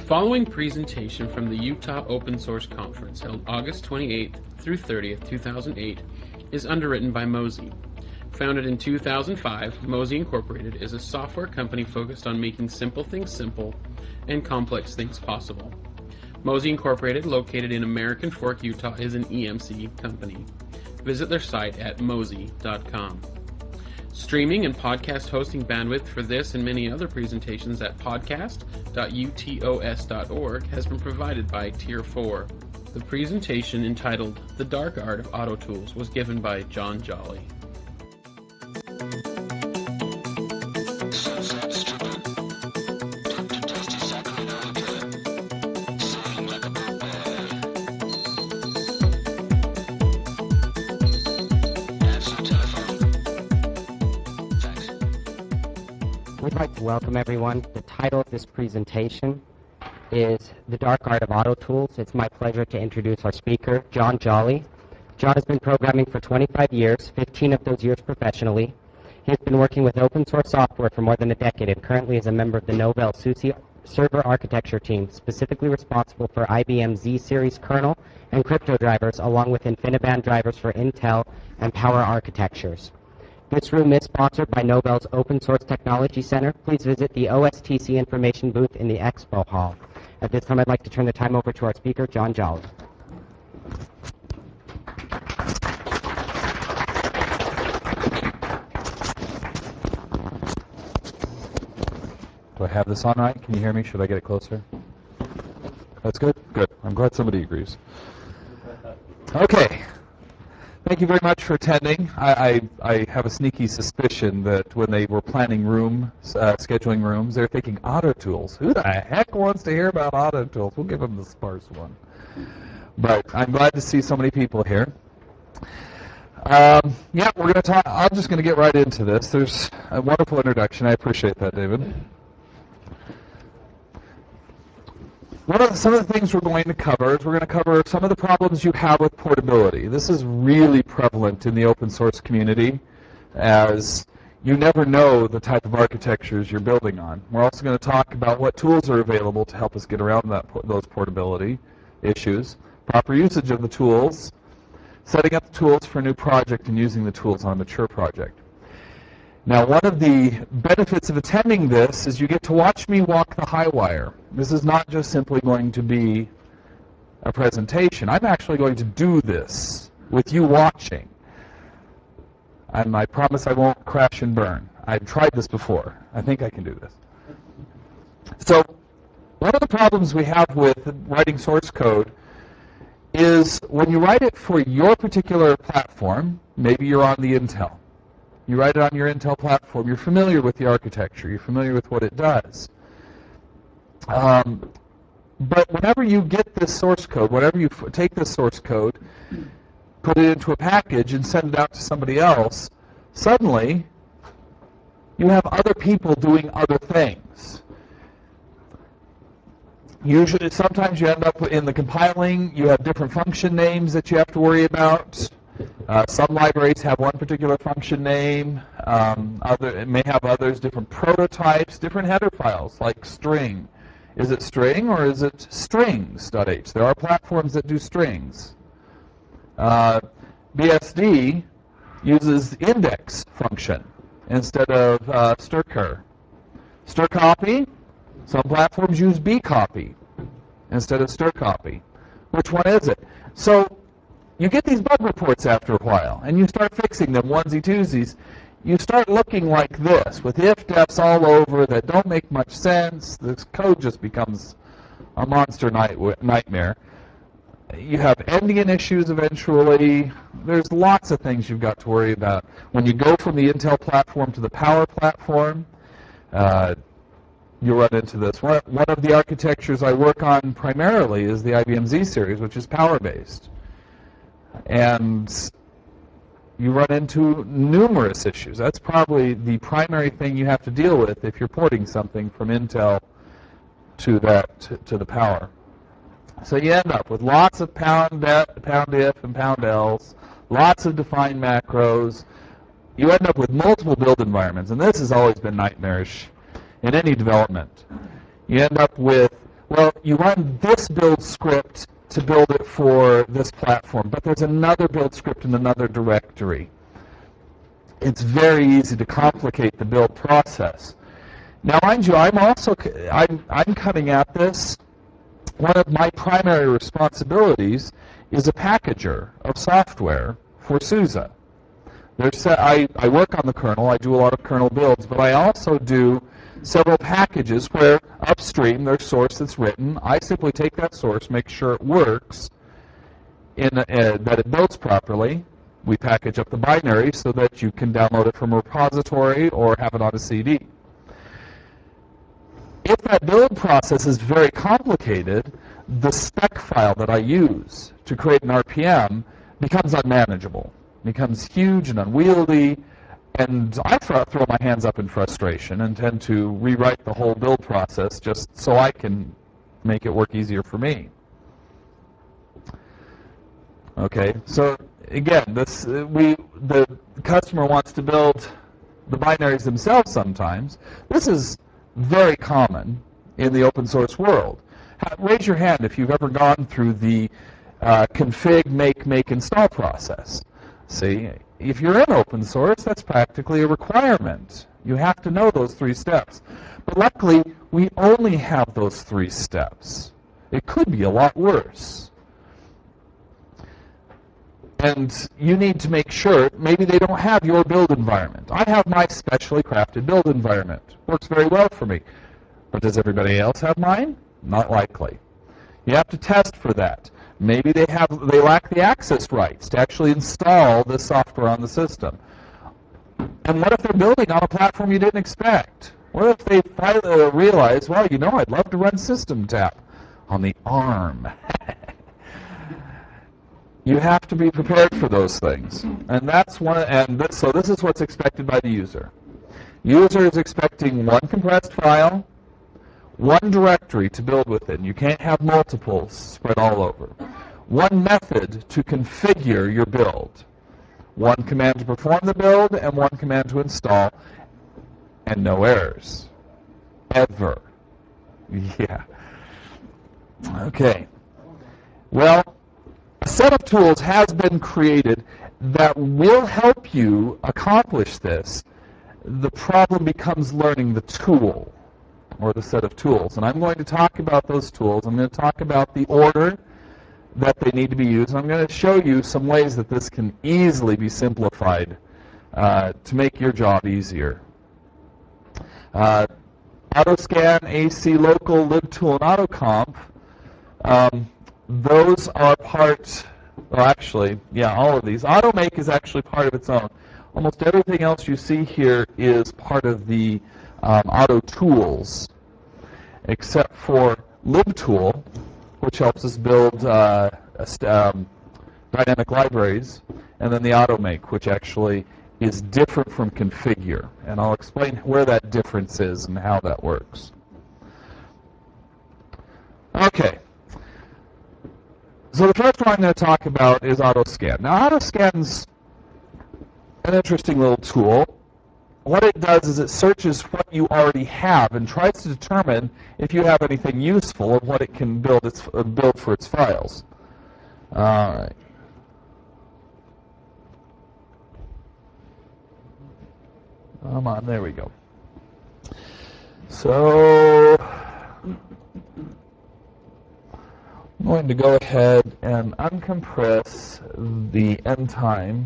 following presentation from the Utah Open Source Conference held August 28th through 30th, 2008 is underwritten by Mozy. Founded in 2005, Mozy Incorporated is a software company focused on making simple things simple and complex things possible. Mozy Incorporated, located in American Fork, Utah, is an EMC company. Visit their site at mozy.com. Streaming and podcast hosting bandwidth for this and many other presentations at podcast.utos.org has been provided by Tier 4. The presentation entitled The Dark Art of Auto Tools was given by John Jolly. We'd like to welcome everyone. The title of this presentation is The Dark Art of Auto Tools. It's my pleasure to introduce our speaker, John Jolly. John has been programming for 25 years, 15 of those years professionally. He has been working with open source software for more than a decade and currently is a member of the Novell SUSE server architecture team, specifically responsible for IBM Z-Series kernel and crypto drivers, along with InfiniBand drivers for Intel and Power architectures. This room is sponsored by Novell's Open Source Technology Center. Please visit the OSTC information booth in the Expo Hall. At this time, I'd like to turn the time over to our speaker, John Jolly. Do I have this on right? Can you hear me? Should I get it closer? That's good? Good. I'm glad somebody agrees. Okay. Thank you very much for attending. I have a sneaky suspicion that when they were planning scheduling rooms, they're thinking auto tools. Who the heck wants to hear about auto tools? We'll give them the sparse one. But I'm glad to see so many people here. Yeah, we're going to talk. I'm just going to get right into this. There's a wonderful introduction. I appreciate that, David. Some of the things we're going to cover is we're going to cover some of the problems you have with portability. This is really prevalent in the open source community, as you never know the type of architectures you're building on. We're also going to talk about what tools are available to help us get around those portability issues, proper usage of the tools, setting up the tools for a new project, and using the tools on a mature project. Now, one of the benefits of attending this is you get to watch me walk the high wire. This is not just simply going to be a presentation. I'm actually going to do this with you watching. And I promise I won't crash and burn. I've tried this before. I think I can do this. So, one of the problems we have with writing source code is when you write it for your particular platform, maybe you're on the Intel. You write it on your Intel platform. You're familiar with the architecture. You're familiar with what it does. But whenever you get this source code, whenever you take this source code, put it into a package, and send it out to somebody else, suddenly you have other people doing other things. Usually, sometimes you end up in the compiling, you have different function names that you have to worry about. Some libraries have one particular function name. It may have others, different prototypes, different header files, like string. Is it string or is it strings.h? There are platforms that do strings. BSD uses index function instead of strcr. Strcpy, some platforms use bcopy instead of strcpy. Which one is it? So you get these bug reports after a while, and you start fixing them onesie-twosies. You start looking like this, with if-defs all over that don't make much sense. This code just becomes a monster nightmare. You have endian issues eventually. There's lots of things you've got to worry about. When you go from the Intel platform to the Power platform, you run into this. One of the architectures I work on primarily is the IBM Z-Series, which is Power-based. And you run into numerous issues. That's probably the primary thing you have to deal with if you're porting something from Intel to the Power. So you end up with lots of pound if and pound else, lots of defined macros. You end up with multiple build environments, and this has always been nightmarish in any development. You end up with Well, you run this build script to build it for this platform, but there's another build script in another directory. It's very easy to complicate the build process. Now, mind you, I'm coming at this. One of my primary responsibilities is a packager of software for SUSE. I work on the kernel, I do a lot of kernel builds, but I also do several packages where upstream there's source that's written. I simply take that source, make sure it works, that it builds properly. We package up the binary so that you can download it from a repository or have it on a CD. If that build process is very complicated, the spec file that I use to create an RPM becomes unmanageable, becomes huge and unwieldy, and I throw my hands up in frustration and tend to rewrite the whole build process just so I can make it work easier for me. Okay, so again, the customer wants to build the binaries themselves sometimes. This is very common in the open source world. Raise your hand if you've ever gone through the config, make, install process. See, if you're in open source, that's practically a requirement. You have to know those 3 steps. But luckily, we only have those 3 steps. It could be a lot worse. And you need to make sure, maybe they don't have your build environment. I have my specially crafted build environment. Works very well for me. But does everybody else have mine? Not likely. You have to test for that. Maybe they lack the access rights to actually install the software on the system. And what if they're building on a platform you didn't expect? What if they finally realize, well, you know, I'd love to run SystemTap on the ARM. You have to be prepared for those things. And so this is what's expected by the user. User is expecting one compressed file, one directory to build within. You can't have multiples spread all over. One method to configure your build. One command to perform the build and one command to install. And no errors. Ever. Yeah. Okay. Well, a set of tools has been created that will help you accomplish this. The problem becomes learning the tool, or the set of tools. And I'm going to talk about those tools. I'm going to talk about the order that they need to be used. I'm going to show you some ways that this can easily be simplified to make your job easier. AutoScan, AC Local, libtool, and AutoComp, those are part, well actually, yeah, all of these. AutoMake is actually part of its own. Almost everything else you see here is part of the Auto Tools, except for libtool, which helps us build dynamic libraries, and then the AutoMake, which actually is different from configure. And I'll explain where that difference is and how that works. Okay. So the first one I'm going to talk about is AutoScan. Now, AutoScan's an interesting little tool. What it does is it searches what you already have and tries to determine if you have anything useful of what it can build for its files. All right. Come on, there we go. So I'm going to go ahead and uncompress the endtime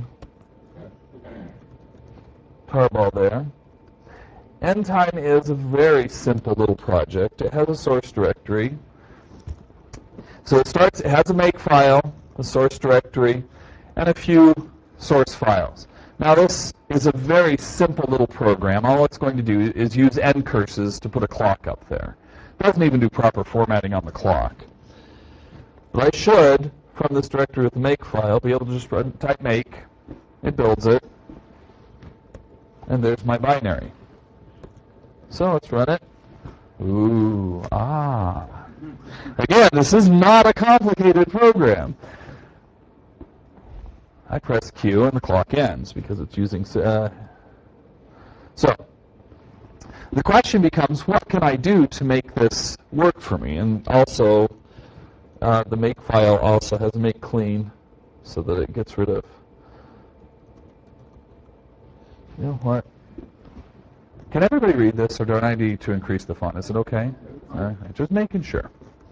tarball there. Endtime is a very simple little project. It has a source directory. So it has a make file, a source directory, and a few source files. Now this is a very simple little program. All it's going to do is use end curses to put a clock up there. It doesn't even do proper formatting on the clock. But I should, from this directory with the make file, be able to just type make. It builds it. And there's my binary. So let's run it. Ooh, Again, this is not a complicated program. I press Q and the clock ends because it's using... So, the question becomes, what can I do to make this work for me. And also, the make file also has make clean so that it gets rid of. You know what? Can everybody read this, or do I need to increase the font? Is it okay? All right, just making sure.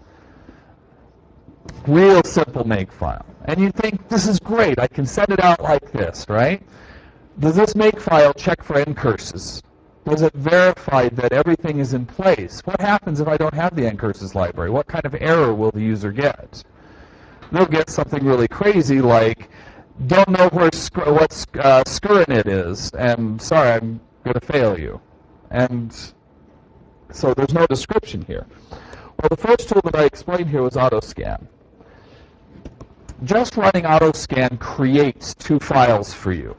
Real simple make file. And you think, this is great, I can send it out like this, right? Does this make file check for ncurses? Does it verify that everything is in place? What happens if I don't have the ncurses library? What kind of error will the user get? They'll get something really crazy like, don't know what skirnit is, and sorry, I'm going to fail you. And so there's no description here. Well, the first tool that I explained here was AutoScan. Just running AutoScan creates two files for you.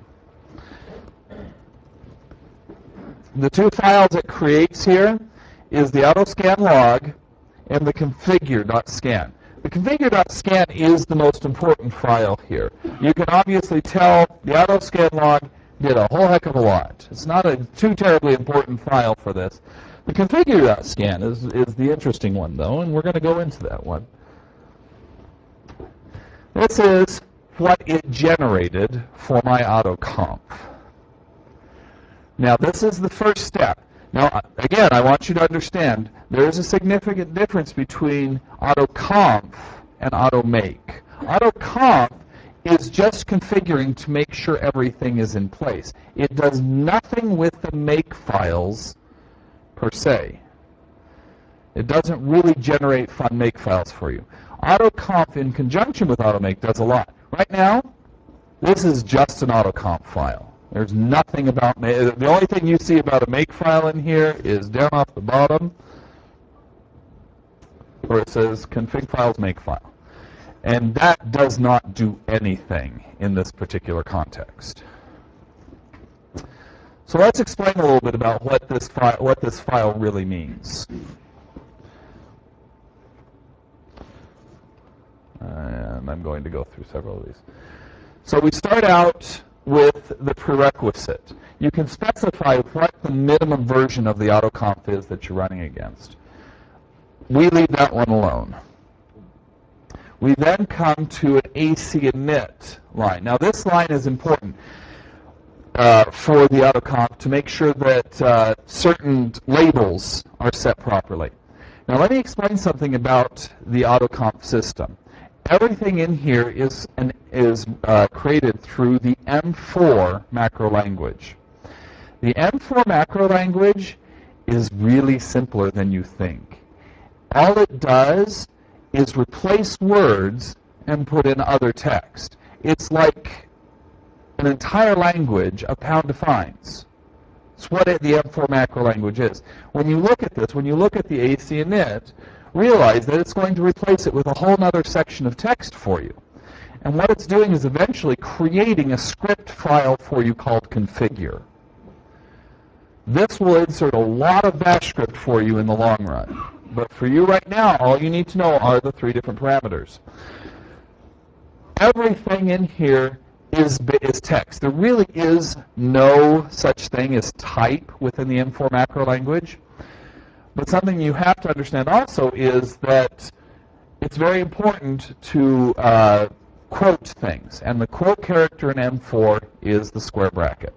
The two files it creates here is the AutoScan log and the configure.scan. The configure.scan is the most important file here. You can obviously tell the AutoScan log did a whole heck of a lot. It's not a too terribly important file for this. The configure.scan is the interesting one, though, and we're going to go into that one. This is what it generated for my AutoConf. Now, this is the first step. Now, again, I want you to understand there is a significant difference between AutoConf and AutoMake. AutoConf is just configuring to make sure everything is in place. It does nothing with the make files per se. It doesn't really generate fun make files for you. AutoConf in conjunction with AutoMake does a lot. Right now, this is just an AutoConf file. There's nothing about make. The only thing you see about a make file in here is down off the bottom where it says config files make file. And that does not do anything in this particular context. So let's explain a little bit about what this file really means. And I'm going to go through several of these. So we start out with the prerequisite. You can specify what the minimum version of the AutoConf is that you're running against. We leave that one alone. We then come to an AC init line. Now this line is important for the AutoConf to make sure that certain labels are set properly. Now let me explain something about the AutoConf system. Everything in here is created through the M4 macro language. The M4 macro language is really simpler than you think. All it does is replace words and put in other text. It's like an entire language of pound defines. It's what the M4 macro language is. When you look at this, when you look at the AC init, realize that it's going to replace it with a whole other section of text for you. And what it's doing is eventually creating a script file for you called configure. This will insert a lot of bash script for you in the long run. But for you right now, all you need to know are the three different parameters. Everything in here is text. There really is no such thing as type within the M4 macro language. But something you have to understand also is that it's very important to quote things. And the quote character in M4 is the square bracket.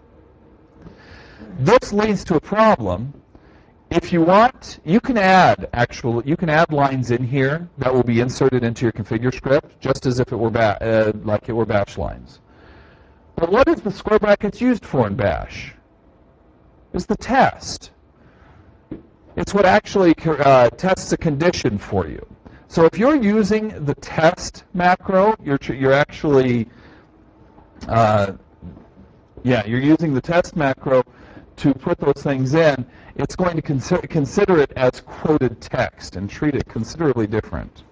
This leads to a problem. If you want, you can add lines in here that will be inserted into your configure script, just as if it were like it were bash lines. But what is the square brackets used for in bash? It's the test. It's what actually tests a condition for you. So if you're using the test macro, you're actually you're using the test macro to put those things in. It's going to consider it as quoted text and treat it considerably different.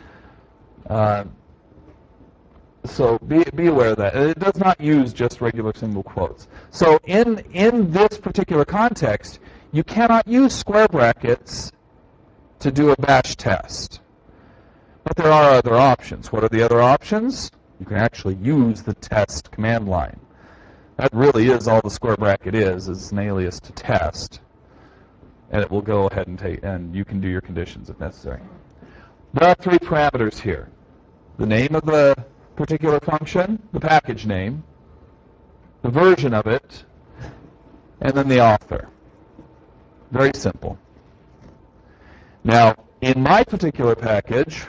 So be aware of that. It does not use just regular single quotes. So in this particular context, you cannot use square brackets to do a bash test. But there are other options. What are the other options? You can actually use the test command line. That really is all the square bracket is an alias to test. and it will go ahead and take, and you can do your conditions if necessary. There are three parameters here. The name of the particular function, the package name, the version of it, and then the author. Very simple. Now, in my particular package,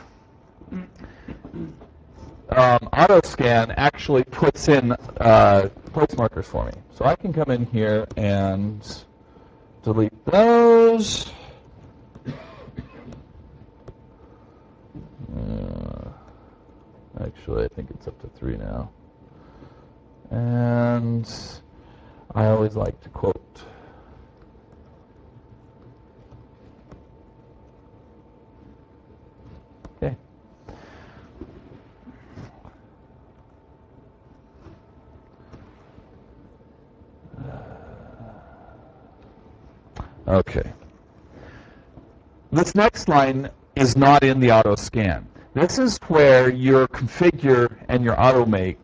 AutoScan actually puts in place markers for me. So I can come in here and delete those. Actually, I think it's up to 3 now. And I always like to quote. Okay. Okay. This next line is not in the auto scan. This is where your configure and your automake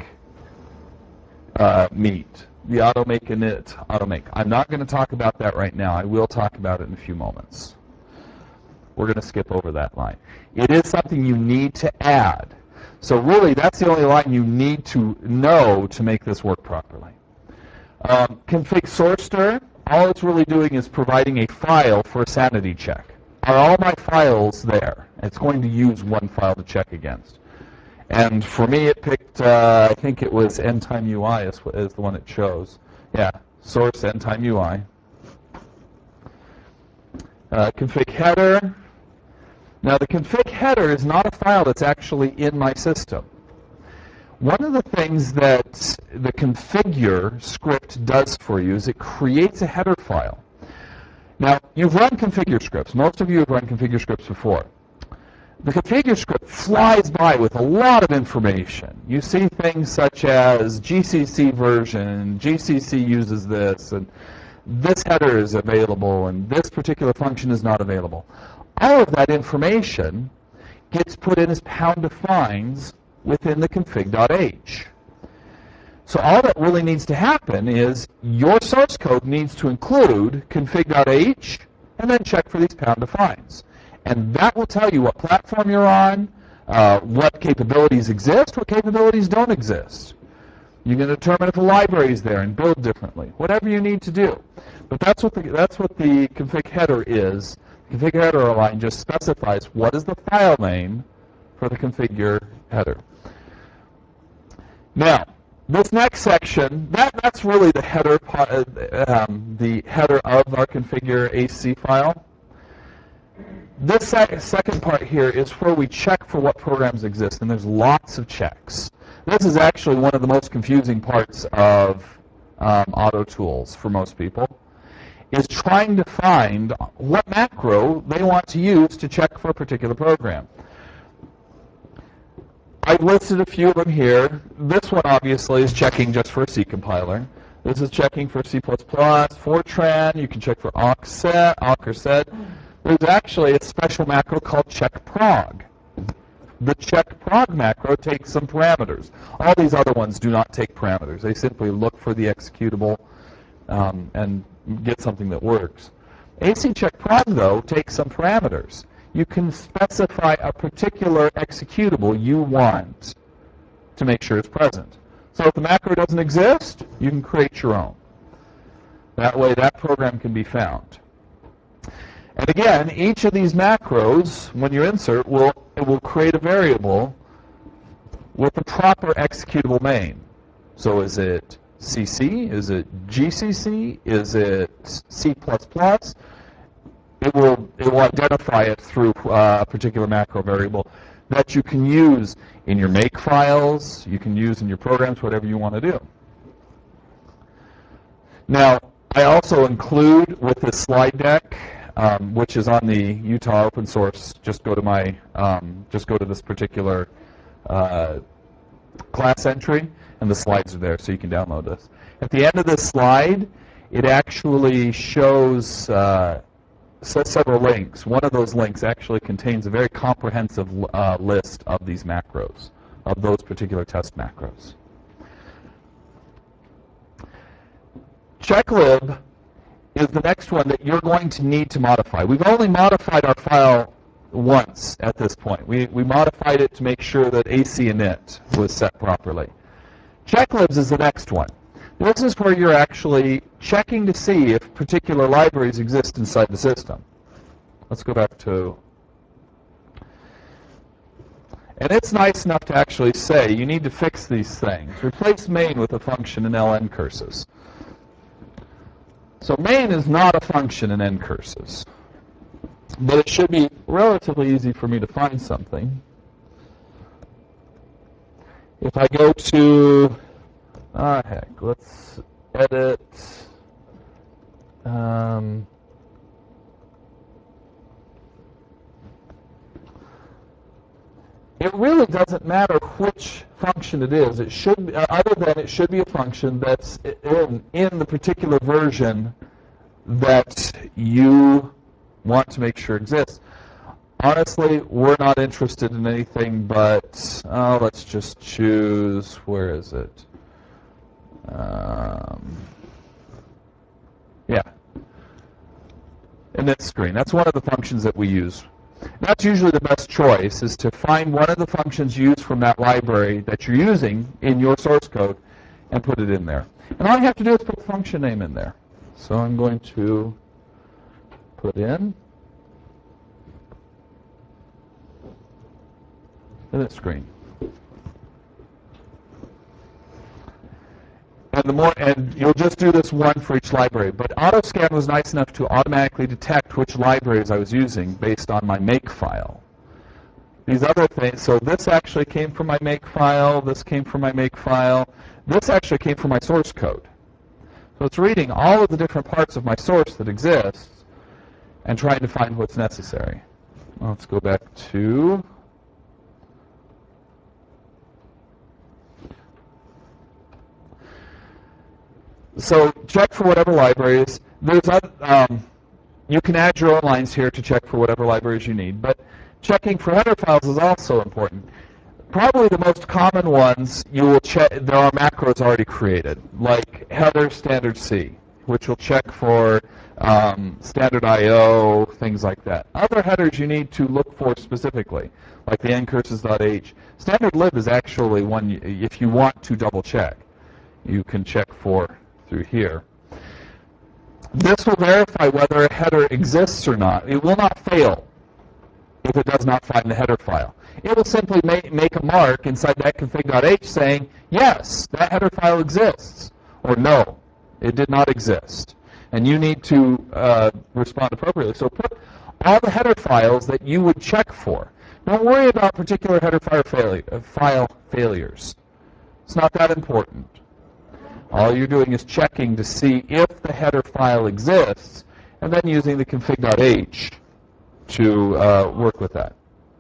meet. The automake and it automake. I'm not going to talk about that right now. I will talk about it in a few moments. We're going to skip over that line. It is something you need to add. So really, that's the only line you need to know to make this work properly. Config source.dir, all it's really doing is providing a file for a sanity check. Are all my files there? It's going to use one file to check against. And for me, it picked, I think it was NTimeUI is the one it chose. Yeah, source NTimeUI. Config header. Now, the config header is not a file that's actually in my system. One of the things that the configure script does for you is it creates a header file. Now, you've run configure scripts. Most of you have run configure scripts before. The configure script flies by with a lot of information. You see things such as GCC version, GCC uses this, and this header is available, and this particular function is not available. All of that information gets put in as pound defines within the config.h. So all that really needs to happen is your source code needs to include config.h and then check for these pound defines. And that will tell you what platform you're on, what capabilities exist, what capabilities don't exist. You can determine if a library is there and build differently, whatever you need to do. But that's what the config header is. The config header line just specifies what is the file name for the configure header. Now, this next section, that's really the header of our configure AC file. This second part here is where we check for what programs exist, and there's lots of checks. This is actually one of the most confusing parts of AutoTools for most people, is trying to find what macro they want to use to check for a particular program. I've listed a few of them here. This one obviously is checking just for a C compiler. This is checking for C++, Fortran. You can check for awk or sed. There's actually a special macro called checkprog. The checkprog macro takes some parameters. All these other ones do not take parameters. They simply look for the executable and get something that works. AC checkprog, though, takes some parameters. You can specify a particular executable you want to make sure it's present. So if the macro doesn't exist, you can create your own. That way, that program can be found. And again, each of these macros, when you insert, it will create a variable with the proper executable name. So is it CC? Is it GCC? Is it C++? It will identify it through a particular macro variable that you can use in your make files, you can use in your programs, whatever you want to do. Now, I also include with this slide deck, which is on the Utah open source. Just go to this particular class entry, and the slides are there, so you can download this. At the end of this slide, it actually shows several links. One of those links actually contains a very comprehensive list of these macros, of those particular test macros. Checklib is the next one that you're going to need to modify. We've only modified our file once at this point. We modified it to make sure that AC init was set properly. Checklibs is the next one. This is where you're actually checking to see if particular libraries exist inside the system. Let's go back to... And it's nice enough to actually say, you need to fix these things. Replace main with a function in ln curses. So main is not a function in n curses. But it should be relatively easy for me to find something. If I go to... heck, let's edit... it really doesn't matter which function it is. It should, other than it should be a function that's in the particular version that you want to make sure exists. Honestly, we're not interested in anything but, let's just choose, where is it? Yeah. In this screen. That's one of the functions that we use. That's usually the best choice, is to find one of the functions used from that library that you're using in your source code and put it in there. And all you have to do is put the function name in there. So I'm going to put in the screen. And you'll just do this one for each library. But AutoScan was nice enough to automatically detect which libraries I was using based on my make file. These other things, so this actually came from my make file, this came from my make file, this actually came from my source code. So it's reading all of the different parts of my source that exists and trying to find what's necessary. Let's go back to... So check for whatever libraries. There's you can add your own lines here to check for whatever libraries you need, but checking for header files is also important. Probably the most common ones you will check, there are macros already created, like header standard C, which will check for standard I/O, things like that. Other headers you need to look for specifically, like the ncurses.h. Standard lib is actually one if you want to double check, you can check for through here. This will verify whether a header exists or not. It will not fail if it does not find the header file. It will simply make a mark inside that config.h saying, yes, that header file exists, or no, it did not exist. And you need to respond appropriately. So put all the header files that you would check for. Don't worry about particular header file failures. It's not that important. All you're doing is checking to see if the header file exists, and then using the config.h to work with that.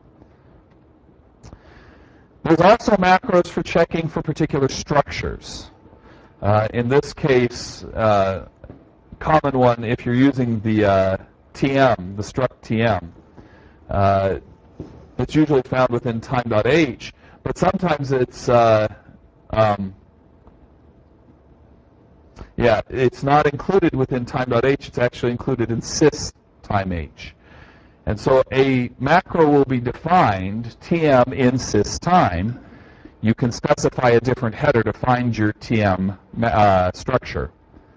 There's also macros for checking for particular structures. In this case, common one, if you're using the TM, the struct TM, it's usually found within time.h, but sometimes it's yeah, it's not included within time.h, it's actually included in sys_time_h. And so a macro will be defined, tm in sys_time. You can specify a different header to find your tm structure.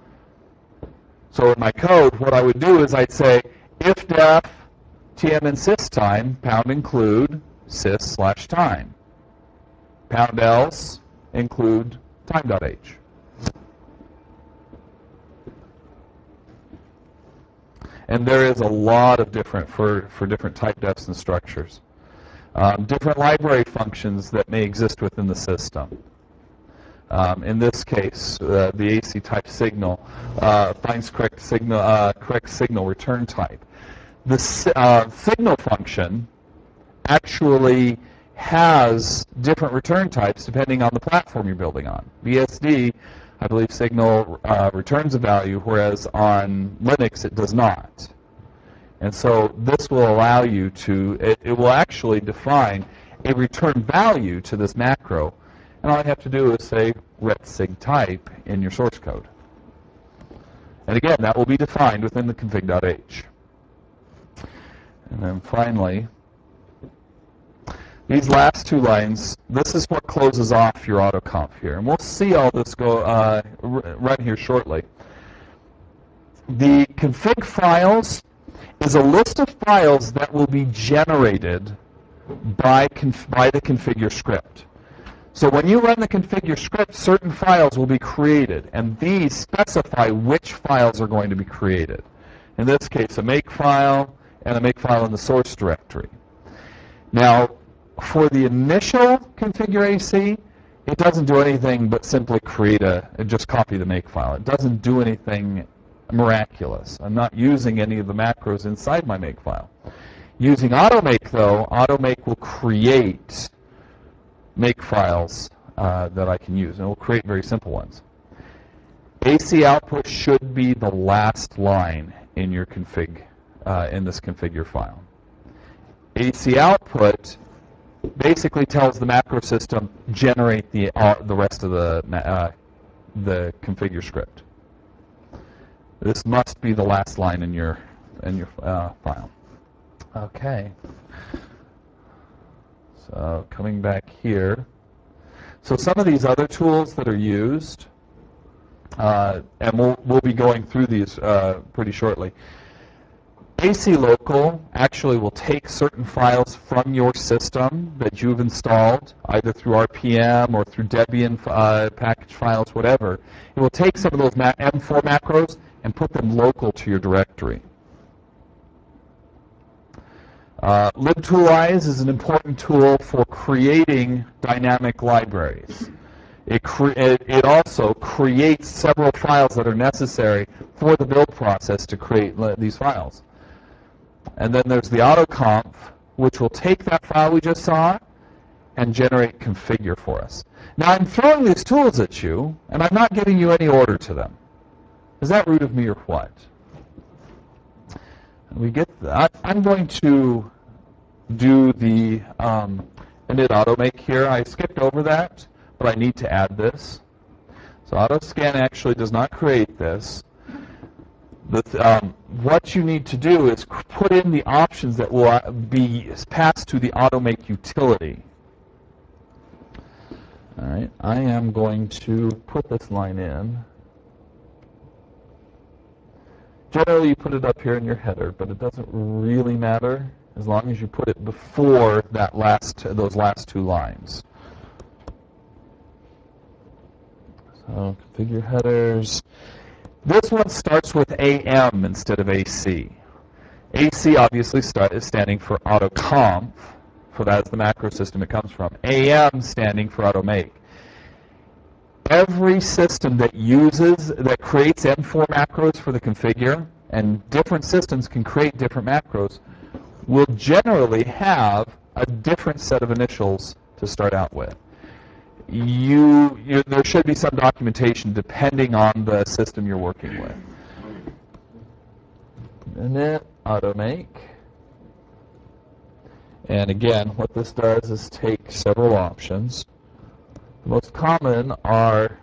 So in my code, what I would do is I'd say, if def tm in sys_time, pound include sys/time. Pound else include time.h. And there is a lot of different, for different type defs and structures. Different library functions that may exist within the system. In this case, the AC type signal finds correct signal return type. The signal function actually has different return types depending on the platform you're building on. BSD, I believe signal returns a value, whereas on Linux it does not. And so this will allow you to, it will actually define a return value to this macro. And all you have to do is say ret_sig_type in your source code. And again, that will be defined within the config.h. And then finally, these last two lines, this is what closes off your AutoConf here. And we'll see all this go run here shortly. The config files is a list of files that will be generated by the configure script. So when you run the configure script, certain files will be created, and these specify which files are going to be created. In this case, a make file and a make file in the source directory. Now, for the initial configure AC, it doesn't do anything but simply create just copy the make file. It doesn't do anything miraculous. I'm not using any of the macros inside my make file. Using AutoMake, though, AutoMake will create make files that I can use, and it will create very simple ones. AC output should be the last line in your config, in this configure file. AC output basically tells the macro system generate the rest of the configure script. This must be the last line in your file. Okay. So coming back here. So some of these other tools that are used, and we'll be going through these pretty shortly. AC Local actually will take certain files from your system that you've installed, either through RPM or through Debian package files, whatever. It will take some of those M4 macros and put them local to your directory. libtoolize is an important tool for creating dynamic libraries. It also creates several files that are necessary for the build process to create these files. And then there's the AutoConf, which will take that file we just saw and generate configure for us. Now I'm throwing these tools at you, and I'm not giving you any order to them. Is that rude of me or what? We get that. I'm going to do the init automake here. I skipped over that, but I need to add this. So AutoScan actually does not create this. What you need to do is put in the options that will be passed to the automake utility. All right, I am going to put this line in. Generally, you put it up here in your header, but it doesn't really matter as long as you put it before those last two lines. So configure headers. This one starts with AM instead of AC. AC obviously is standing for AutoConf, for that's the macro system it comes from. AM standing for AutoMake. Every system that creates M4 macros for the configure, and different systems can create different macros, will generally have a different set of initials to start out with. There should be some documentation depending on the system you're working with. Init automake. And again, what this does is take several options. The most common are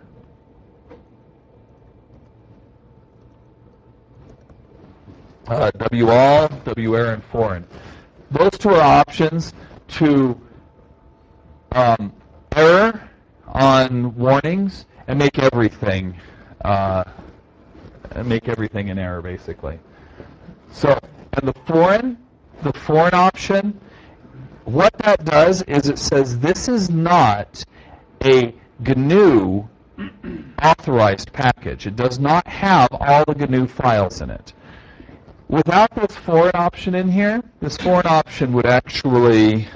WAL, WARE, and foreign. Those two are options to error on warnings and make everything an error, basically. So, and the foreign option, what that does is it says this is not a GNU authorized package. It does not have all the GNU files in it. Without this foreign option in here, this foreign option would actually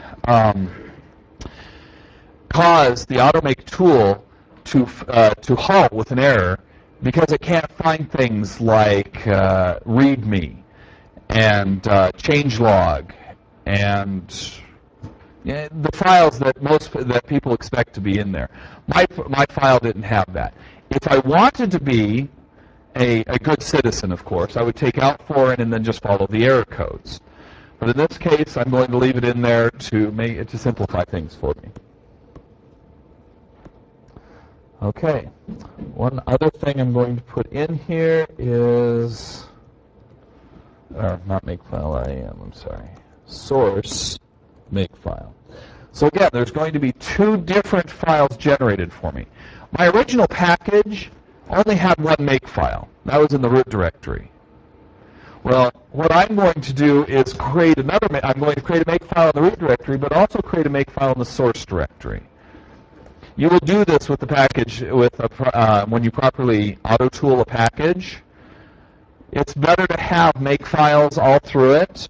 cause the automake tool to halt with an error because it can't find things like README and changelog and the files that people expect to be in there. My file didn't have that. If I wanted to be a good citizen, of course, I would take out foreign and then just follow the error codes. But in this case, I'm going to leave it in there to simplify things for me. Okay. One other thing I'm going to put in here is, or not makefile IAM, I'm sorry, source makefile. So again, there's going to be two different files generated for me. My original package only had one makefile. That was in the root directory. Well, what I'm going to do is create another, I'm going to create a makefile in the root directory, but also create a makefile in the source directory. You will do this with the package, when you properly auto-tool a package. It's better to have makefiles all through it.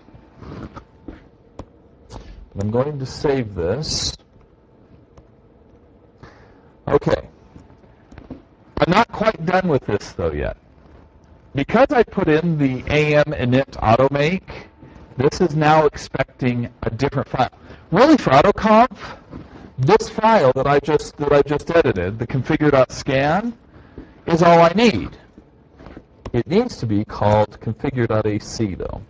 I'm going to save this. Okay. I'm not quite done with this, though, yet. Because I put in the AM init automake, this is now expecting a different file. Really, for AutoConf, this file that I just edited, the configure.scan, is all I need. It needs to be called configure.ac, though.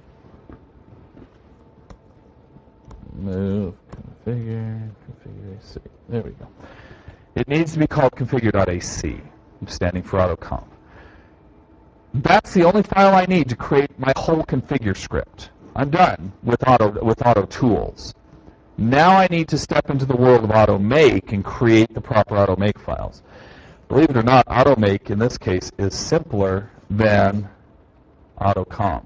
Move, configure AC. There we go. It needs to be called configure.ac, standing for AutoConf. That's the only file I need to create my whole configure script. I'm done with auto tools. Now I need to step into the world of AutoMake and create the proper AutoMake files. Believe it or not, AutoMake in this case is simpler than AutoConf.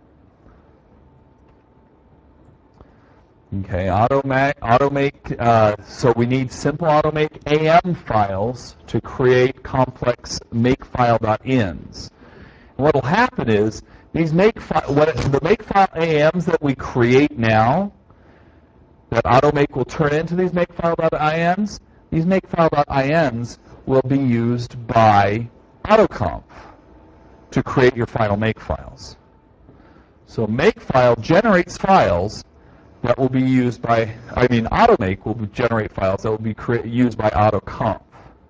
Okay, AutoMake, so we need simple AutoMake AM files to create complex makefile.ins. What will happen is these the makefile AMs that we create now, that AutoMake will turn into these makefile.ins, these makefile.ins will be used by AutoConf to create your final makefiles. So makefile generates files that will be used by, AutoMake will generate files that will be used by AutoConf.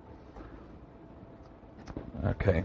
Okay.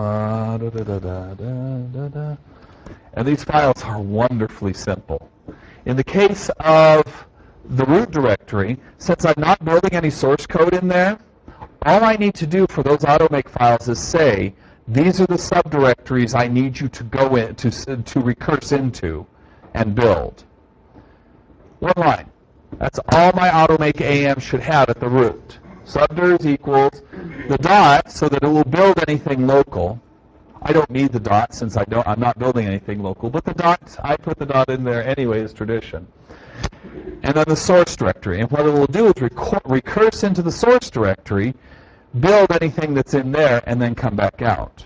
And these files are wonderfully simple. In the case of the root directory, since I'm not building any source code in there, all I need to do for those AutoMake files is say, these are the subdirectories I need you to go in to recurse into and build. One line. That's all my AutoMake AM should have at the root. Subdirs equals the dot so that it will build anything local. I don't need the dot since I'm not building anything local, but the dot, I put the dot in there anyway as tradition. And then the source directory. And what it will do is recurse into the source directory, build anything that's in there, and then come back out.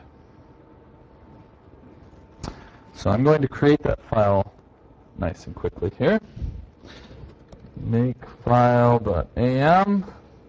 So I'm going to create that file nice and quickly here. Makefile.am.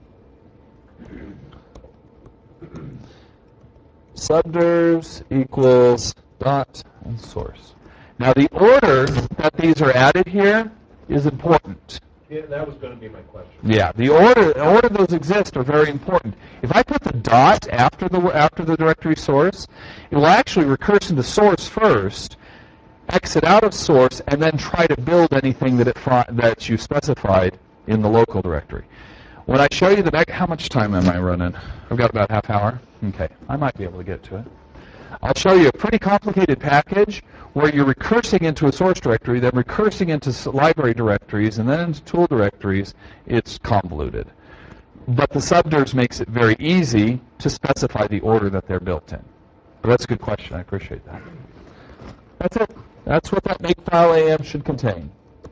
Subdirs equals dot and source. Now the order that these are added here is important. Yeah, that was going to be my question. Yeah, the order those exist are very important. If I put the dot after the directory source, it will actually recurse into source first, exit out of source, and then try to build anything that you specified in the local directory. When I show you the back, how much time am I running? I've got about half hour. Okay, I might be able to get to it. I'll show you a pretty complicated package where you're recursing into a source directory, then recursing into library directories, and then into tool directories. It's convoluted. But the subdirs makes it very easy to specify the order that they're built in. But that's a good question. I appreciate that. That's it. That's what that makefile AM should contain.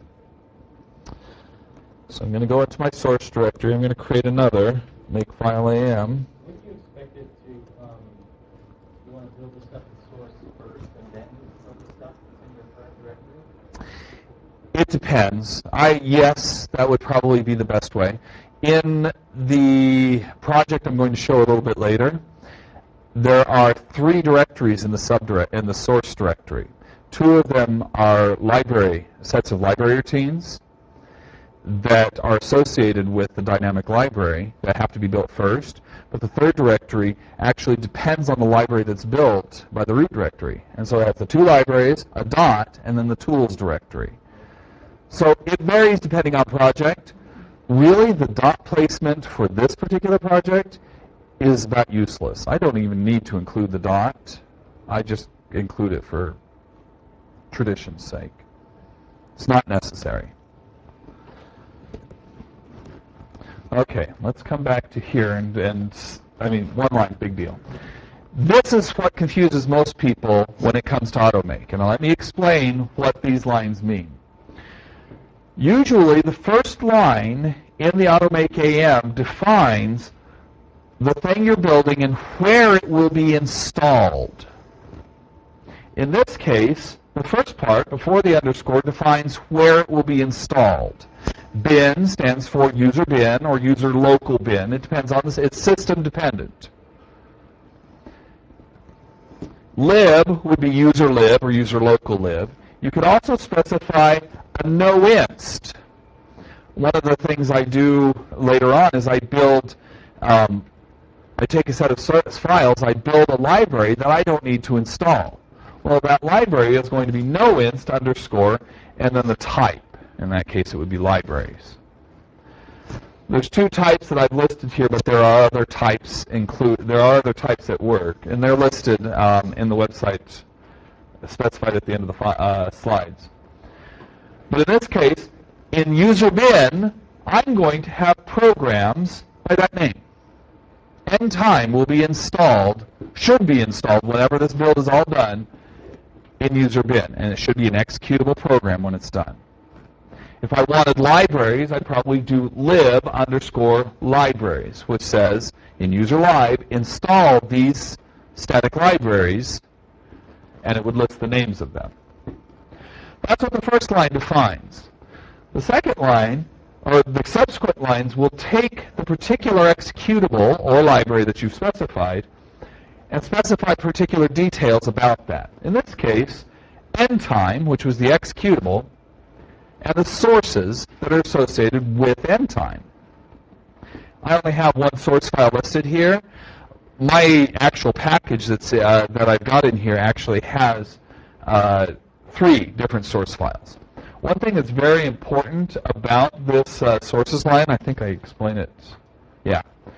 So I'm going to go into my source directory. I'm going to create another makefile AM. Would you expect it to, you want to build the stuff in source first and then build the stuff in your current directory? It depends. Yes, that would probably be the best way. In the project I'm going to show a little bit later, there are 3 directories in the source directory. 2 of them are sets of library routines that are associated with the dynamic library that have to be built first. But the 3rd directory actually depends on the library that's built by the root directory. And so I have the 2 libraries, a dot, and then the tools directory. So it varies depending on project. Really, the dot placement for this particular project is about useless. I don't even need to include the dot. I just include it for tradition's sake. It's not necessary. Okay, let's come back to here, and I mean, one line, big deal. This is what confuses most people when it comes to AutoMake, and let me explain what these lines mean. Usually, the first line in the AutoMake AM defines the thing you're building and where it will be installed. In this case, the first part, before the underscore, defines where it will be installed. Bin stands for user bin or user local bin. It depends on this. It's system dependent. Lib would be user lib or user local lib. You could also specify a no-inst. One of the things I do later on is I build, I take a set of files, I build a library that I don't need to install. Well, that library is going to be no-inst underscore and then the type. In that case, it would be libraries. There's two types that I've listed here, but there are other types that work, and they're listed in the website specified at the end of the slides. But in this case, in user bin, I'm going to have programs by that name. N-time will be installed, should be installed whenever this build is all done in user bin, and it should be an executable program when it's done. If I wanted libraries, I'd probably do lib underscore libraries, which says in user lib, install these static libraries, and it would list the names of them. That's what the first line defines. The second line, or the subsequent lines, will take the particular executable or library that you've specified and specify particular details about that. In this case, n-time, which was the executable, and the sources that are associated with n-time. I only have one source file listed here. My actual package that I've got in here actually has 3 different source files. One thing that's very important about this sources line, I think I explained it. Yeah.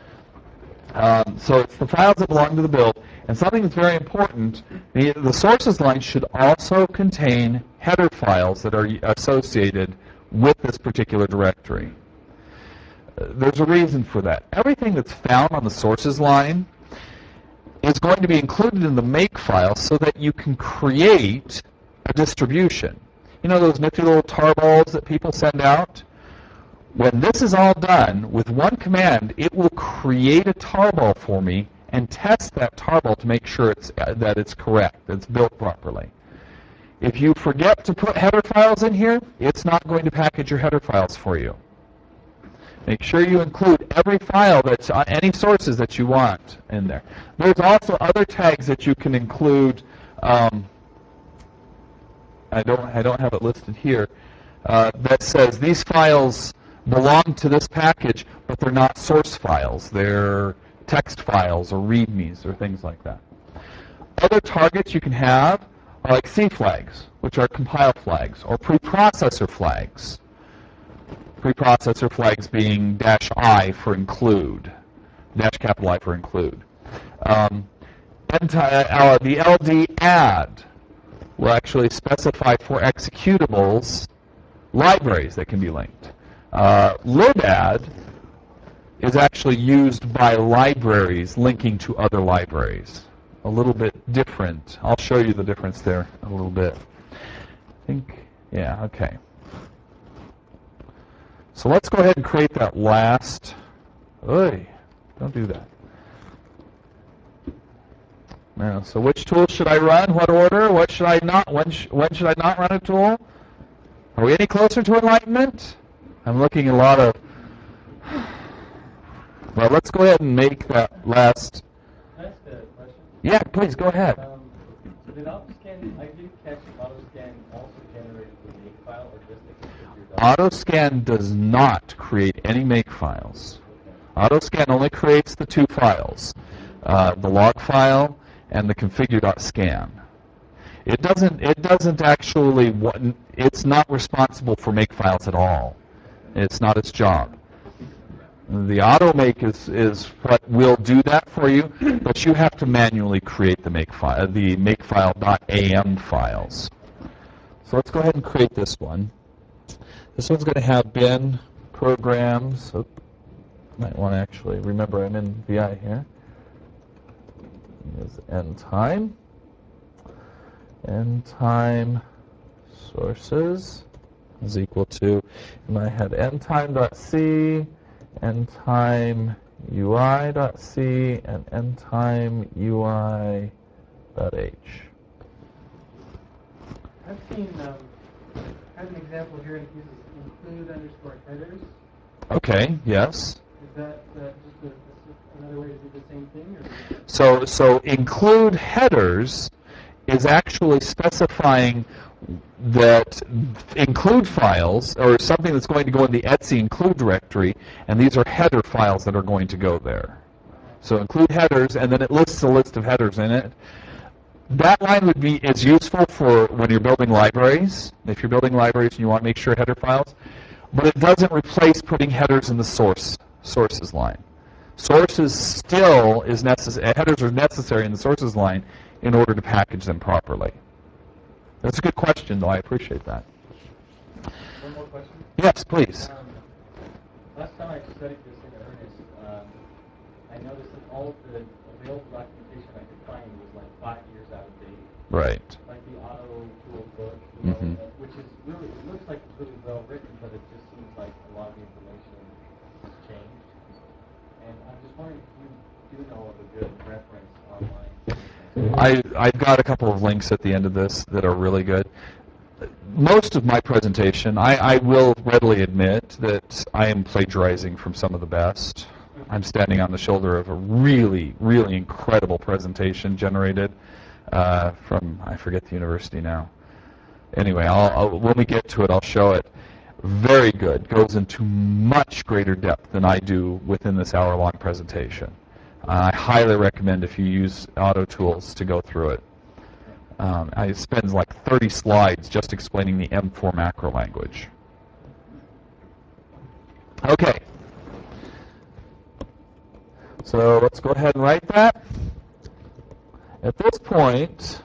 So it's the files that belong to the build. And something that's very important, the sources line should also contain header files that are associated with this particular directory. There's a reason for that. Everything that's found on the sources line is going to be included in the make file so that you can create a distribution. You know those nifty little tarballs that people send out? When this is all done, with one command, it will create a tarball for me and test that tarball to make sure that it's correct, that it's built properly. If you forget to put header files in here, it's not going to package your header files for you. Make sure you include every file that's on any sources that you want in there. There's also other tags that you can include. I don't have it listed here. That says these files belong to this package, but they're not source files. They're text files or readmes or things like that. Other targets you can have are like C flags, which are compile flags, or preprocessor flags. Preprocessor flags being -I for include, -I for include. The LD add will actually specify for executables libraries that can be linked. Libadd is actually used by libraries linking to other libraries. A little bit different. I'll show you the difference there a little bit. I think, yeah, okay. So let's go ahead and create that last. Oy, don't do that. Now, so which tool should I run? What order? What should I not? When should I not run a tool? Are we any closer to enlightenment? I'm looking at a lot of. Well, let's go ahead and make that last. Can I ask a question? Yeah, please go ahead. So did AutoScan, I didn't catch if AutoScan also generated the makefile or just the configured AutoScan does not create any make files. AutoScan only creates the 2 files, the log file and the configure.scan. It doesn't actually, it's not responsible for make files at all. It's not its job. The automake is what will do that for you, but you have to manually create the makefile.am files. So let's go ahead and create this one. This one's going to have bin programs. Oh, might want to actually remember I'm in VI here. Is end time. End time sources is equal to, and I had endtime.c, endtime UI.c, and endtime UI.h. I've seen, I have an example here that uses include underscore headers. Okay, yes. Is that just another way to do the same thing? Or? So include headers is actually specifying that include files, or something that's going to go in the Etsy include directory, and these are header files that are going to go there. So include headers, and then it lists a list of headers in it. That line is useful for when you're building libraries. If you're building libraries and you want to make sure header files, but it doesn't replace putting headers in the sources line. Sources still is necessary. Headers are necessary in the sources line in order to package them properly. That's a good question, though. I appreciate that. One more question? Yes, please. Last time I studied this in earnest, I noticed that all of the available documentation I could find was like 5 years out of date. Right. Like the auto tool book, which is really, it looks like it's really well written, but it just seems like a lot of the information has changed. And I'm just wondering if you do know of a good reference online. I've got a couple of links at the end of this that are really good. Most of my presentation, I will readily admit that I am plagiarizing from some of the best. I'm standing on the shoulder of a really, really incredible presentation generated from, I forget the university now. Anyway, when we get to it, I'll show it. Very good. Goes into much greater depth than I do within this hour-long presentation. I highly recommend, if you use Auto Tools, to go through it. I spend like 30 slides just explaining the M4 macro language. Okay. So let's go ahead and write that. At this point,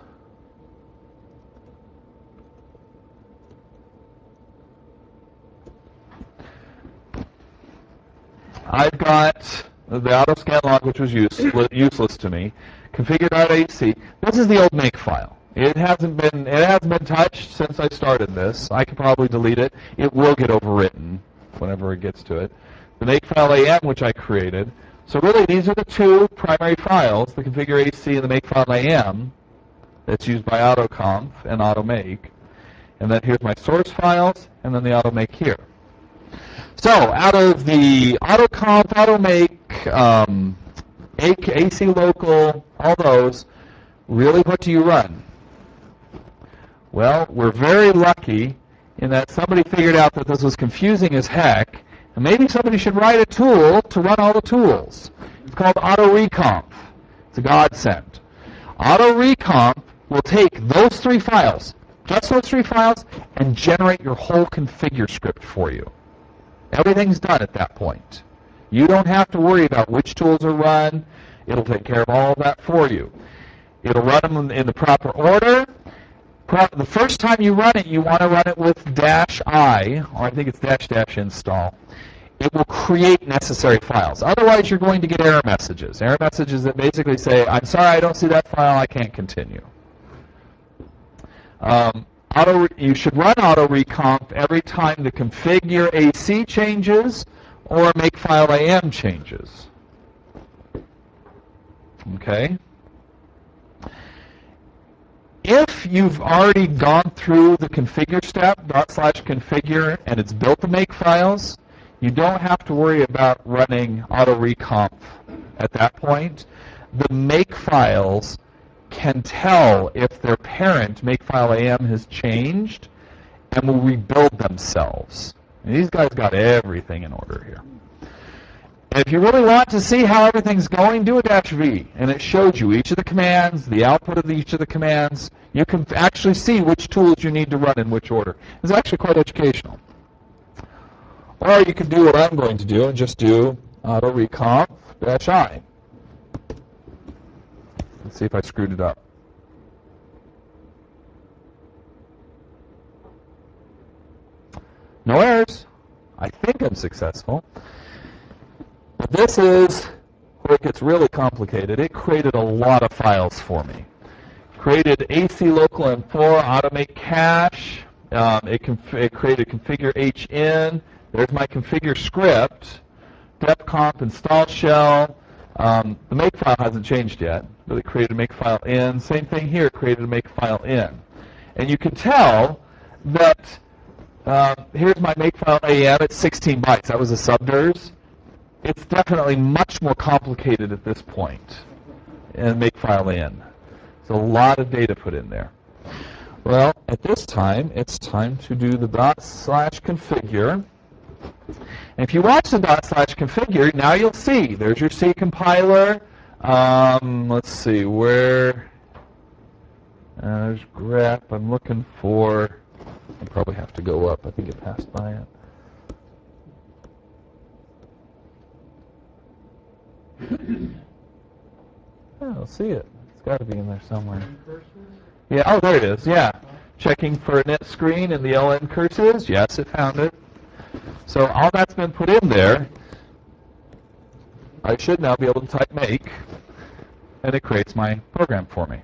I've got the autoscan log, which was useless to me. Configure.ac. This is the old make file. It hasn't been touched since I started this. I could probably delete it. It will get overwritten whenever it gets to it. The makefile AM, which I created. So really, these are the two primary files: the configure AC and the makefile AM. That's used by AutoConf and AutoMake. And then here's my source files, and then the AutoMake here. So out of the AutoConf, AutoMake, AC Local, all those, really what do you run? Well, we're very lucky in that somebody figured out that this was confusing as heck, and maybe somebody should write a tool to run all the tools. It's called AutoReconf. It's a godsend. AutoReconf will take those three files, just those three files, and generate your whole configure script for you. Everything's done at that point. You don't have to worry about which tools are run. It'll take care of all of that for you. It'll run them in the proper order. The first time you run it, you want to run it with -I, or I think it's -- install. It will create necessary files. Otherwise, you're going to get error messages. Error messages that basically say, I'm sorry, I don't see that file, I can't continue. You should run AutoReconf every time the configure AC changes or makefile AM changes. Okay? If you've already gone through the configure step, /configure, and it's built the makefiles, you don't have to worry about running AutoReconf at that point. The makefiles can tell if their parent, makefile AM, has changed and will rebuild themselves. And these guys got everything in order here. And if you really want to see how everything's going, do a -V, and it shows you each of the commands, the output of each of the commands. You can actually see which tools you need to run in which order. It's actually quite educational. Or you could do what I'm going to do and just do auto reconf dash I. Let's see if I screwed it up. No errors. I think I'm successful. But this is where it gets really complicated. It created a lot of files for me. Created AC local M4, automate cache. It created configure HN. There's my configure script. depcomp install shell. The makefile hasn't changed yet, but it created a makefile in. Same thing here, created a makefile in. And you can tell that here's my makefile AM. It's 16 bytes. That was a subders. It's definitely much more complicated at this point. And makefile in. There's a lot of data put in there. Well, at this time, it's time to do the /configure. And if you watch the /configure, now you'll see there's your C compiler. Let's see where. There's grep. I'm looking for. I probably have to go up. I think it passed by it. I don't see it. It's got to be in there somewhere. Yeah. Oh, there it is. Yeah. Checking for a net screen and the LN curses. Yes, it found it. So all that's been put in there. I should now be able to type make, and it creates my program for me.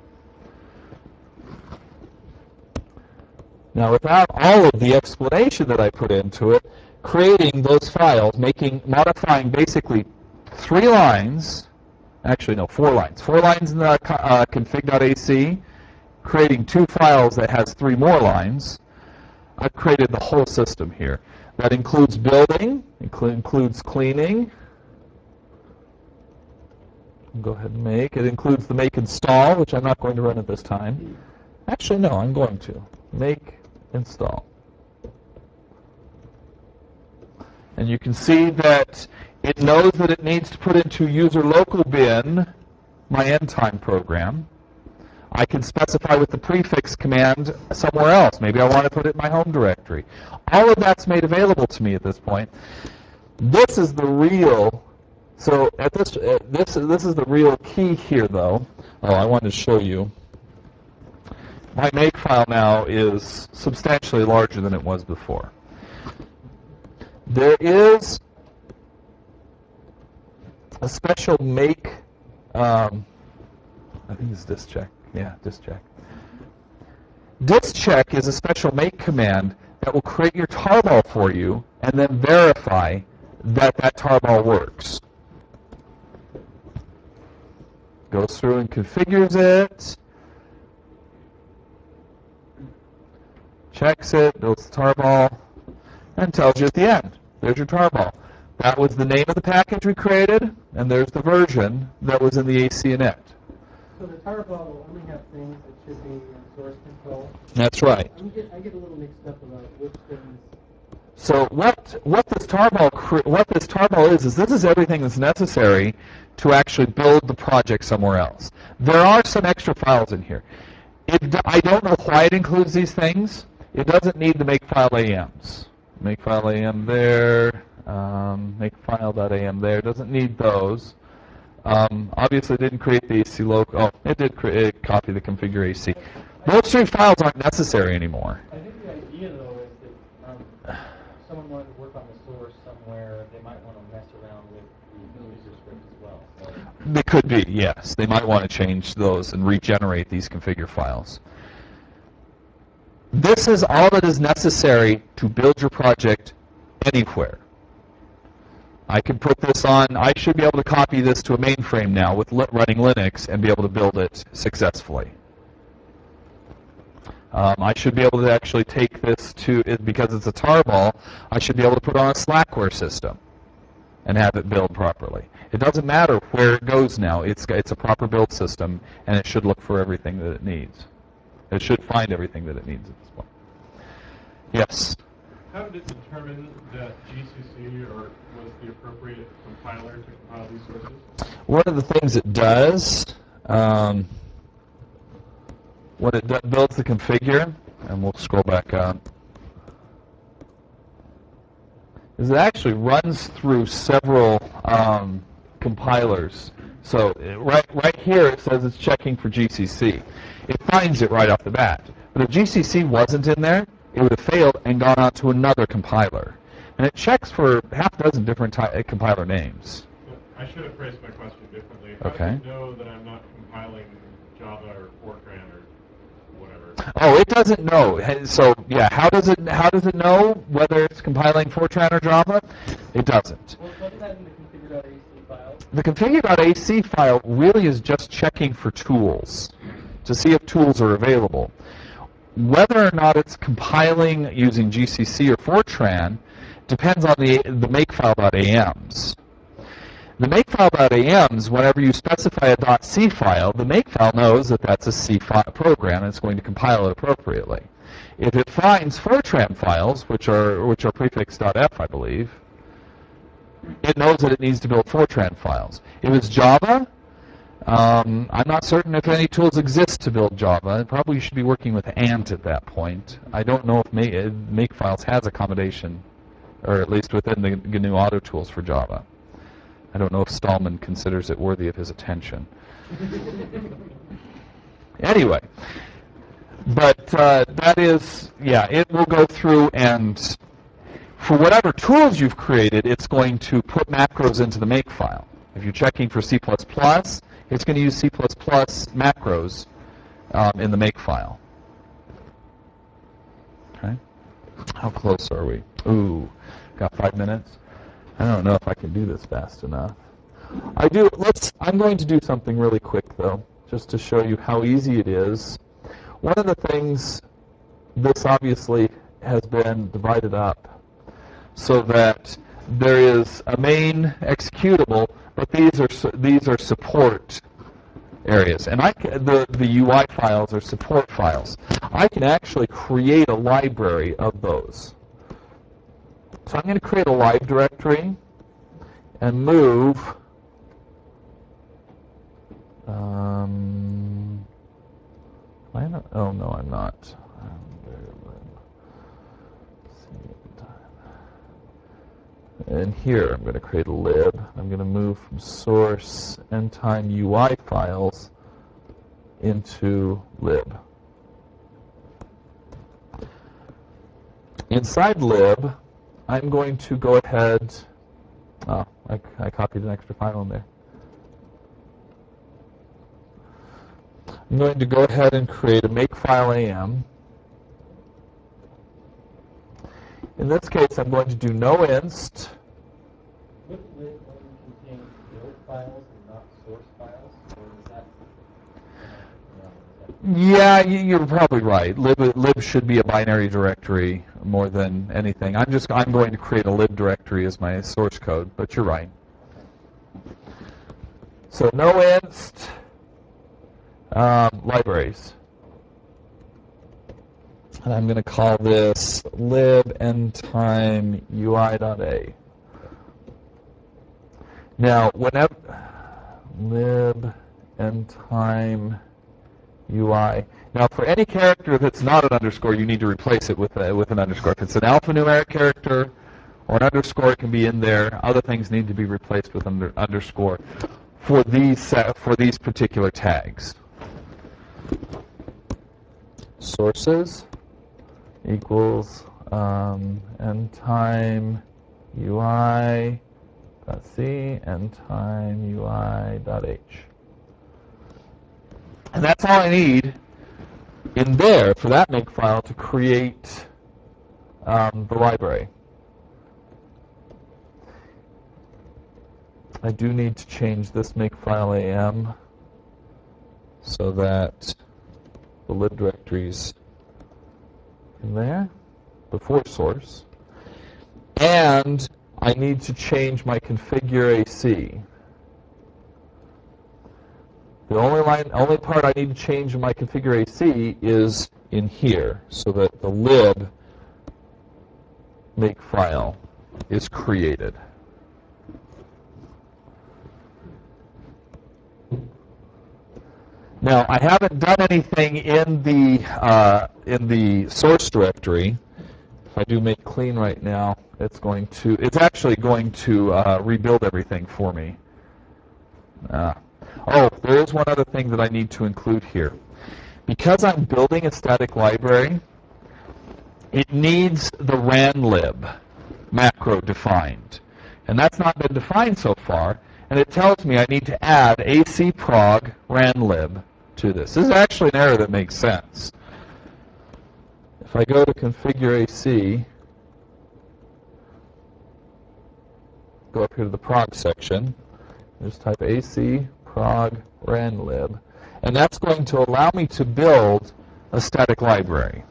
Now, without all of the explanation that I put into it, creating those files, modifying basically 3 lines, actually no, 4 lines. 4 lines in the config.ac, creating 2 files that has 3 more lines. I've created the whole system here. That includes building, includes cleaning. I'll go ahead and make. It includes the make install, which I'm not going to run at this time. Actually, no, I'm going to. Make install. And you can see that it knows that it needs to put into user local bin my end time program. I can specify with the prefix command somewhere else. Maybe I want to put it in my home directory. All of that's made available to me at this point. This is the real. So at this is the real key here, though. Oh, I wanted to show you. My makefile now is substantially larger than it was before. There is a special make. I think it's discheck. Yeah, discheck. Discheck is a special make command that will create your tarball for you and then verify that that tarball works. Goes through and configures it, checks it, builds the tarball, and tells you at the end, there's your tarball. That was the name of the package we created, and there's the version that was in the AC init. So the tarball will only have things that should be in source control. That's right. I get a little mixed up about which things. So what this tarball is this is everything that's necessary to actually build the project somewhere else. There are some extra files in here. I don't know why it includes these things. It doesn't need the makefile AMs. Makefile AM there, makefile.am there. Doesn't need those. Obviously, it didn't create the AC local. Oh, it did copy the configure AC. Those 3 files aren't necessary anymore. I think the idea, though, is that someone wanted to work on the source somewhere, they might want to mess around with the user script as well. So. They could be, yes. They might want to change those and regenerate these configure files. This is all that is necessary to build your project anywhere. I can put this on, I should be able to copy this to a mainframe now with running Linux and be able to build it successfully. I should be able to actually take this to, because it's a tarball, I should be able to put it on a Slackware system and have it build properly. It doesn't matter where it goes now. It's a proper build system, and it should look for everything that it needs. It should find everything that it needs at this point. Yes? How did it determine that GCC was the appropriate compiler to compile these sources? One of the things it does, when it builds the configure, and we'll scroll back up, is it actually runs through several compilers. So right here it says it's checking for GCC. It finds it right off the bat. But if GCC wasn't in there, it would have failed and gone on to another compiler. And it checks for half a dozen different compiler names. I should have phrased my question differently. Okay. How does it know that I'm not compiling Java or Fortran or whatever? Oh, it doesn't know. So yeah, how does it know whether it's compiling Fortran or Java? It doesn't. Well, wasn't that in the configure.ac file? The configure.ac file really is just checking for tools to see if tools are available. Whether or not it's compiling using GCC or Fortran depends on the makefile.ams. The makefile.ams, whenever you specify a .c file, the makefile knows that that's a C program and it's going to compile it appropriately. If it finds Fortran files, which are prefix.f, I believe, it knows that it needs to build Fortran files. If it's Java, I'm not certain if any tools exist to build Java. Probably you should be working with Ant at that point. I don't know if Makefiles has accommodation, or at least within the GNU Auto tools for Java. I don't know if Stallman considers it worthy of his attention. Anyway, but that is, yeah, it will go through and for whatever tools you've created, it's going to put macros into the Makefile. If you're checking for C++, it's going to use C++ macros in the Makefile. Okay. How close are we? Ooh, got 5 minutes. I don't know if I can do this fast enough. I'm going to do something really quick though, just to show you how easy it is. One of the things, this obviously has been divided up so that there is a main executable, but these are support areas, and the UI files are support files. I can actually create a library of those. So I'm going to create a live directory and move oh no, I'm not. And here I'm going to create a lib. I'm going to move from source endtime UI files into lib. Inside lib, I'm going to go ahead. Oh, I copied an extra file in there. I'm going to go ahead and create a makefile AM. In this case, I'm going to do no-inst. Would lib only contain build files and not source files? Or is that... Yeah, you're probably right. Lib should be a binary directory more than anything. I'm going to create a lib directory as my source code, but you're right. So no-inst libraries. And I'm going to call this lib endtime UI.a. Now, whenever lib endtime UI. Now, for any character that's not an underscore, you need to replace it with an underscore. If it's an alphanumeric character or an underscore, it can be in there. Other things need to be replaced with underscore for these particular tags. Sources equals endtime UI.c endtime UI.h. And that's all I need in there for that makefile to create the library. I do need to change this makefile AM so that the lib directories in there before source. And I need to change my configure AC. The only part I need to change in my configure AC is in here, so that the lib makefile is created. Now, I haven't done anything in the source directory If I do make clean right now, it's actually going to rebuild everything for me. Oh, there is one other thing that I need to include here. Because I'm building a static library, it needs the ranlib macro defined. And that's not been defined so far, and it tells me I need to add acprog ranlib to this. This is actually an error that makes sense. If I go to configure AC, go up here to the prog section, just type AC prog ranlib, and that's going to allow me to build a static library.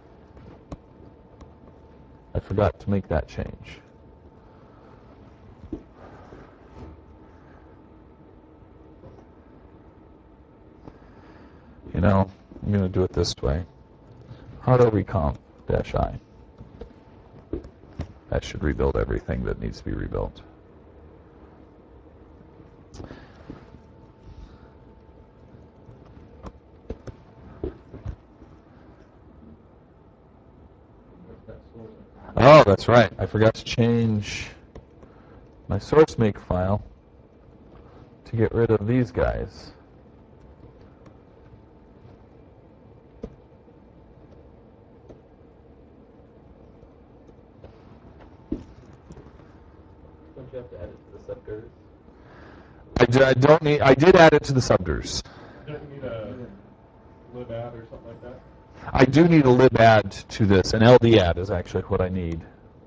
I forgot to make that change. You know, I'm going to do it this way. Auto recomp-i. That should rebuild everything that needs to be rebuilt. Oh, that's right. I forgot to change my source make file to get rid of these guys. Don't you have to add it to the subdirs? I don't need. I did add it to the subdirs. Don't you need a libadd or something like that? I do need a libadd to this. An LDadd is actually what I need.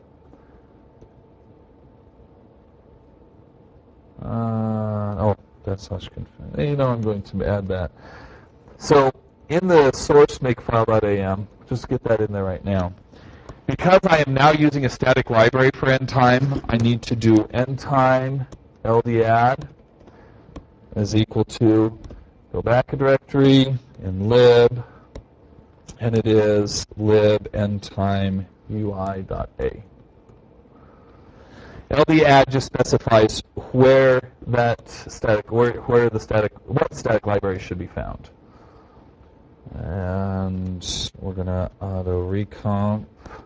Oh, that's /config. You know, I'm going to add that. So in the source makefile.am, just get that in there right now. Because I am now using a static library for endtime, I need to do endtime LDadd is equal to, go back a directory in lib, and it is lib endtime ui.a. LDadd just specifies where that static, what static library should be found. And we're going to auto recomp.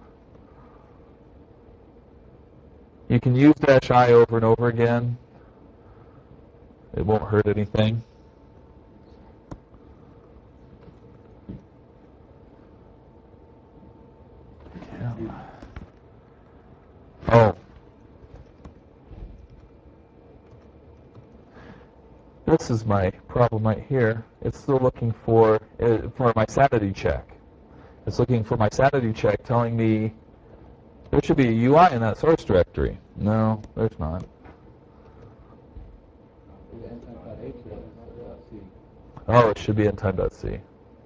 You can use -i over and over again. It won't hurt anything. Yeah. Oh. This is my problem right here. It's still looking for my sanity check. It's looking for my sanity check telling me there should be a UI in that source directory. No, there's not. Oh, it should be endtime.c.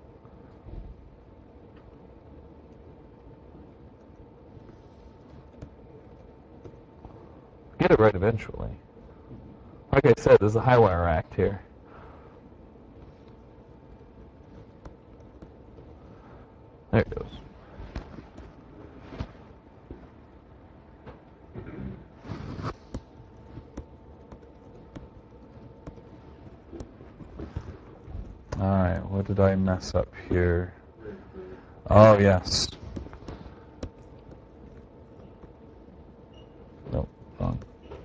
Get it right eventually. Like I said, there's a high-wire act here. There it goes. All right, what did I mess up here? Oh, yes. Nope, wrong.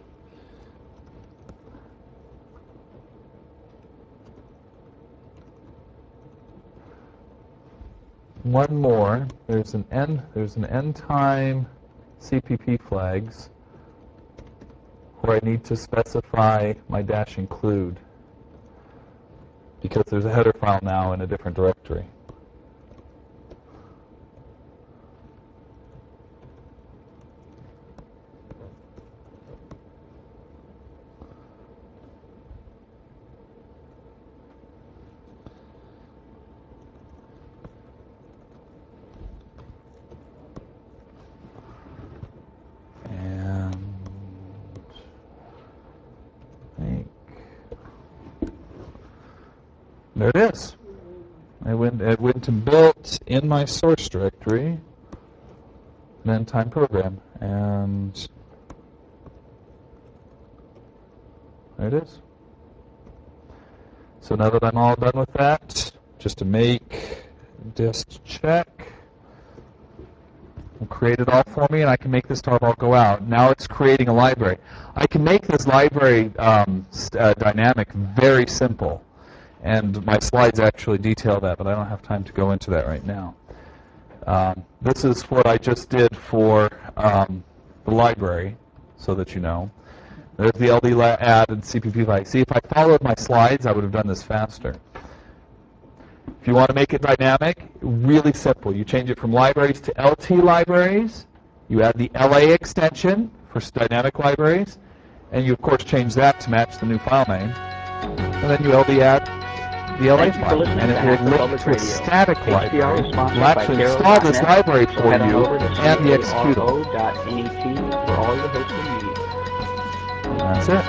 One more. There's an end time CPP flags where I need to specify my dash include because there's a header file now in a different directory. There it is. I went and built in my source directory an endtime program, and there it is. So now that I'm all done with that, just to make dist check, we'll create create it all for me, and I can make this tarball go out. Now it's creating a library. I can make this library dynamic very simple, and my slides actually detail that, but I don't have time to go into that right now. This is what I just did for the library, so that you know. There's the LD add and CPP file. See, if I followed my slides, I would have done this faster. If you want to make it dynamic, really simple. You change it from libraries to LT libraries. You add the LA extension for dynamic libraries. And you, of course, change that to match the new file name. And then you LD add the LA file. And it will link to a static library. We'll actually install this library for you and the executable. for all your hosting needs. That's it.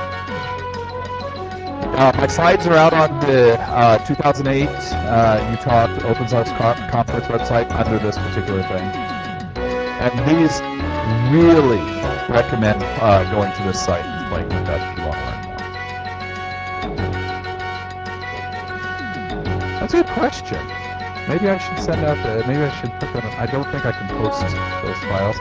My slides are out on the 2008 Utah Open Source Conference website under this particular thing. And these really recommend going to this site and playing with that if you want to learn more. That's a good question. Maybe I should send out the, maybe I should put them, I don't think I can post those files.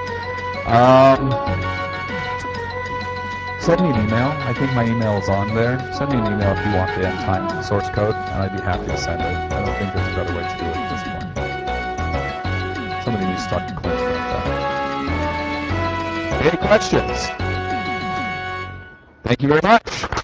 Send me an email. I think my email is on there. Send me an email if you want the end time source code, and I'd be happy to send it. I don't think there's a better way to do it at this point. Somebody needs to talk to Clint about that. Any questions? Thank you very much.